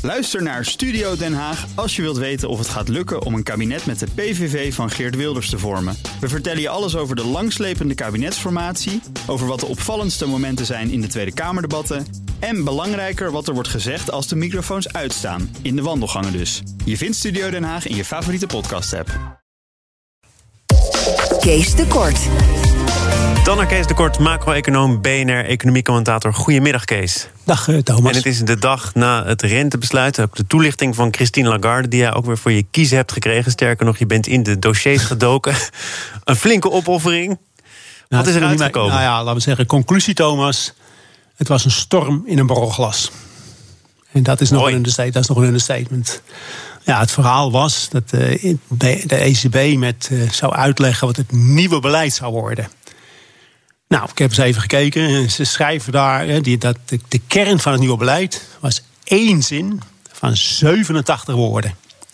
Luister naar Studio Den Haag als je wilt weten of het gaat lukken om een kabinet met de PVV van Geert Wilders te vormen. We vertellen je alles over de langslepende kabinetsformatie, over wat de opvallendste momenten zijn in de Tweede Kamerdebatten en belangrijker wat er wordt gezegd als de microfoons uitstaan, in de wandelgangen dus. Je vindt Studio Den Haag in je favoriete podcast-app. Kees de Kort. Dan naar Kees de Kort, macro-econoom, BNR-economiecommentator. Goedemiddag, Kees. Dag, Thomas. En het is de dag na het rentebesluit. Ook de toelichting van Christine Lagarde, die jij ook weer voor je kiezen hebt gekregen. Sterker nog, je bent in de dossiers gedoken. Een flinke opoffering. Wat is er uitgekomen? Nou ja, laten we zeggen, conclusie, Thomas. Het was een storm in een borrelglas. En dat is nog een understatement. Ja, het verhaal was dat de ECB zou uitleggen wat het nieuwe beleid zou worden. Nou, ik heb eens even gekeken. Ze schrijven daar dat de kern van het nieuwe beleid was 1 zin van 87 woorden.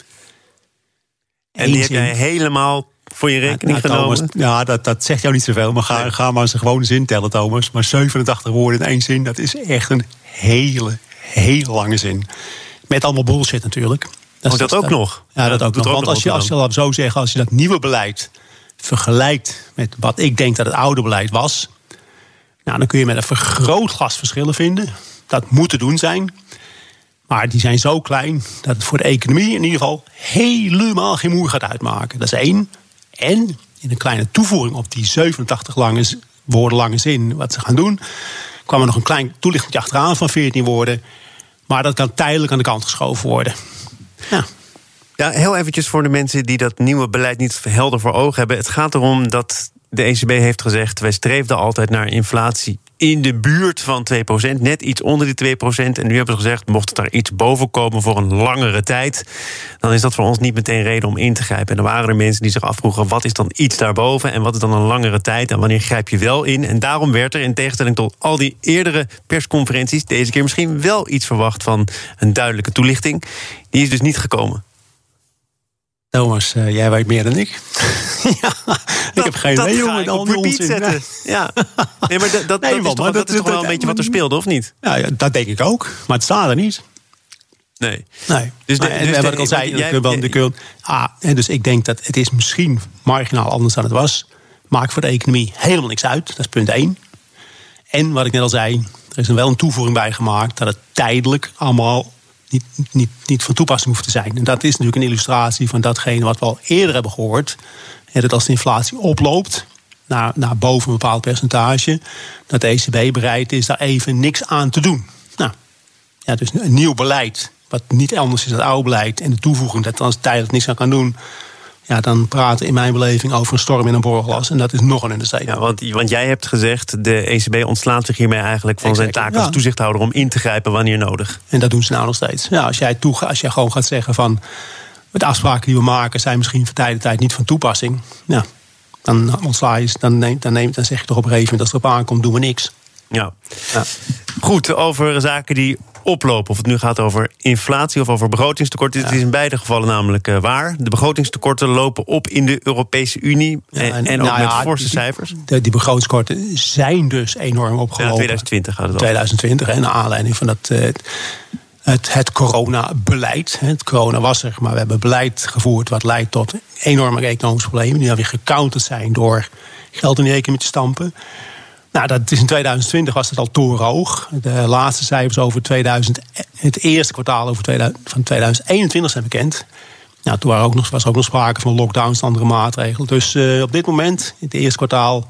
En die heb jij helemaal voor je rekening genomen? Thomas, ja, dat zegt jou niet zoveel. Maar ga maar eens een gewone zin tellen, Thomas. Maar 87 woorden in 1 zin, dat is echt een hele lange zin. Met allemaal bullshit natuurlijk. Dat ook nog? Ja, dat ook nog. Want als je dat nieuwe beleid vergelijkt met wat ik denk dat het oude beleid was, nou, dan kun je met een vergrootglas verschillen vinden. Dat moet te doen zijn. Maar die zijn zo klein dat het voor de economie in ieder geval helemaal geen moer gaat uitmaken. Dat is 1. En in een kleine toevoeging op die 87 woorden lange zin wat ze gaan doen, kwam er nog een klein toelichting achteraan van 14 woorden. Maar dat kan tijdelijk aan de kant geschoven worden. Ja, heel eventjes voor de mensen die dat nieuwe beleid niet helder voor ogen hebben. Het gaat erom dat de ECB heeft gezegd, wij streefden altijd naar inflatie in de buurt van 2%, net iets onder die 2%. En nu hebben ze gezegd, mocht het daar iets boven komen voor een langere tijd, dan is dat voor ons niet meteen reden om in te grijpen. En er waren er mensen die zich afvroegen, wat is dan iets daarboven en wat is dan een langere tijd en wanneer grijp je wel in? En daarom werd er, in tegenstelling tot al die eerdere persconferenties, deze keer misschien wel iets verwacht van een duidelijke toelichting. Die is dus niet gekomen. Thomas, jij weet meer dan ik. Ik heb geen idee hoe ik al die onzin zetten. Ja. Nee, maar dat is toch wel een beetje wat er speelde, of niet? Ja, dat denk ik ook. Maar het staat er niet. Nee. Dus wat ik al zei, dus ik denk dat het is misschien marginaal anders dan het was. Maakt voor de economie helemaal niks uit. Dat is punt 1. En wat ik net al zei, er is er wel een toevoeging bij gemaakt dat het tijdelijk allemaal niet van toepassing hoeft te zijn. En dat is natuurlijk een illustratie van datgene wat we al eerder hebben gehoord. Dat als de inflatie oploopt naar boven een bepaald percentage, dat de ECB bereid is daar even niks aan te doen. Nou, ja, dus een nieuw beleid, wat niet anders is dan het oude beleid, en de toevoeging dat als tijdelijk niks aan kan doen, ja, dan praten we in mijn beleving over een storm in een borrelglas. En dat is nog een understatement. Ja, want jij hebt gezegd, de ECB ontslaat zich hiermee eigenlijk van zijn taak als toezichthouder om in te grijpen wanneer nodig. En dat doen ze nou nog steeds. Ja, als jij gewoon gaat zeggen van, de afspraken die we maken zijn misschien van tijd tot tijd niet van toepassing. Ja, dan ontsla je, dan zeg je toch op een gegeven moment, als het erop aankomt, doen we niks. Ja. Goed, over zaken die oplopen. Of het nu gaat over inflatie of over begrotingstekort. Dit is in beide gevallen namelijk waar. De begrotingstekorten lopen op in de Europese Unie. En ook met forse cijfers. Die begrotingstekorten zijn dus enorm opgelopen. Ja, 2020 gaat het over. 2020, en naar aanleiding van het coronabeleid. Het corona was er, maar we hebben beleid gevoerd wat leidt tot enorme economische problemen, die dan weer gecounterd zijn door geld in de economie te stampen. Nou, dat is in 2020 was het al torenhoog. De laatste cijfers over het eerste kwartaal van 2021 zijn bekend. Nou, toen was er ook nog sprake van lockdowns en andere maatregelen. Dus op dit moment, in het eerste kwartaal,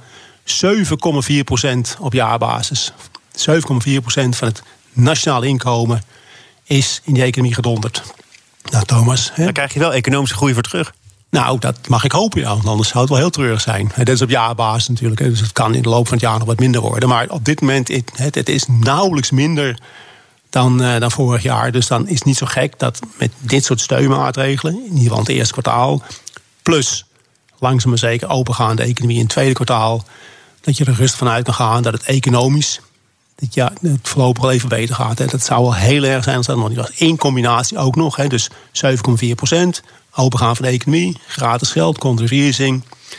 7,4% op jaarbasis. 7,4% van het nationale inkomen is in die economie gedonderd. Nou, Thomas. Daar krijg je wel economische groei voor terug. Nou, dat mag ik hopen, ja. Want anders zou het wel heel treurig zijn. Dat is op jaarbasis natuurlijk. Dus het kan in de loop van het jaar nog wat minder worden. Maar op dit moment, het is nauwelijks minder dan vorig jaar. Dus dan is het niet zo gek dat met dit soort steunmaatregelen, in ieder geval in het eerste kwartaal, plus langzaam maar zeker opengaande economie in het tweede kwartaal, dat je er rustig van uit kan gaan dat het economisch het voorlopig wel even beter gaat. Hè. Dat zou wel heel erg zijn als dat nog niet was. In combinatie ook nog, hè, dus 7,4%. Opengaan van de economie, gratis geld, controversing.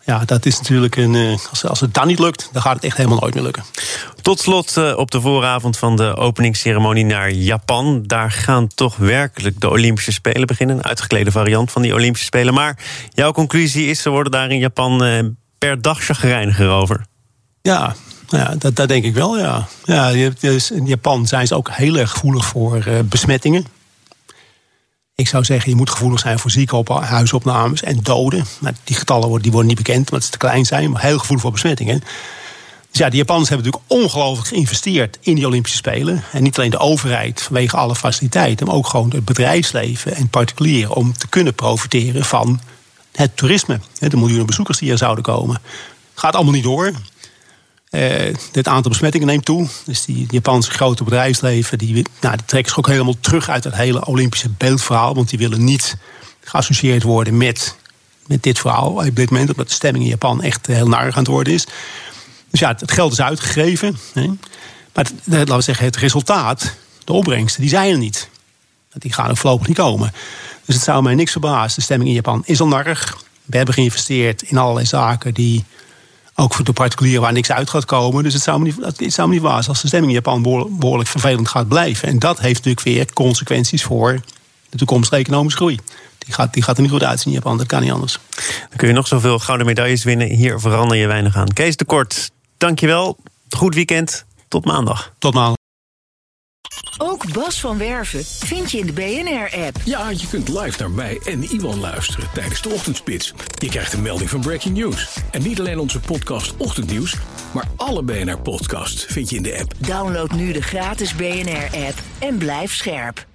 Ja, dat is natuurlijk als het dan niet lukt, dan gaat het echt helemaal nooit meer lukken. Tot slot op de vooravond van de openingsceremonie naar Japan. Daar gaan toch werkelijk de Olympische Spelen beginnen. Een uitgeklede variant van die Olympische Spelen. Maar jouw conclusie is, ze worden daar in Japan per dag chagrijniger over. Ja, dat denk ik wel, ja. In Japan zijn ze ook heel erg gevoelig voor besmettingen. Ik zou zeggen, je moet gevoelig zijn voor ziekenhuisopnames en doden. Maar die getallen worden niet bekend, omdat ze te klein zijn. Maar heel gevoelig voor besmettingen. Dus ja, de Japanners hebben natuurlijk ongelooflijk geïnvesteerd in die Olympische Spelen. En niet alleen de overheid vanwege alle faciliteiten, maar ook gewoon het bedrijfsleven en particulieren om te kunnen profiteren van het toerisme. De miljoenen bezoekers die er zouden komen. Gaat allemaal niet door. Het aantal besmettingen neemt toe. Dus die Japanse grote bedrijfsleven die trekken zich ook helemaal terug uit het hele Olympische beeldverhaal. Want die willen niet geassocieerd worden met dit verhaal op dit moment. Omdat de stemming in Japan echt heel narig aan het worden is. Dus ja, het geld is uitgegeven. Maar laten we zeggen, het resultaat, de opbrengsten, die zijn er niet. Die gaan er voorlopig niet komen. Dus het zou mij niks verbazen. De stemming in Japan is al narig. We hebben geïnvesteerd in allerlei zaken die ook voor de particulieren waar niks uit gaat komen. Dus het zou me niet verbazen als de stemming in Japan behoorlijk vervelend gaat blijven. En dat heeft natuurlijk weer consequenties voor de toekomstige economische groei. Die gaat er niet goed uitzien in Japan, dat kan niet anders. Dan kun je nog zoveel gouden medailles winnen. Hier verander je weinig aan. Kees de Kort, dankjewel. Goed weekend. Tot maandag. Tot maandag. Ook Bas van Werven vind je in de BNR-app. Ja, je kunt live naar mij en Iwan luisteren tijdens de ochtendspits. Je krijgt een melding van Breaking News. En niet alleen onze podcast Ochtendnieuws, maar alle BNR-podcasts vind je in de app. Download nu de gratis BNR-app en blijf scherp.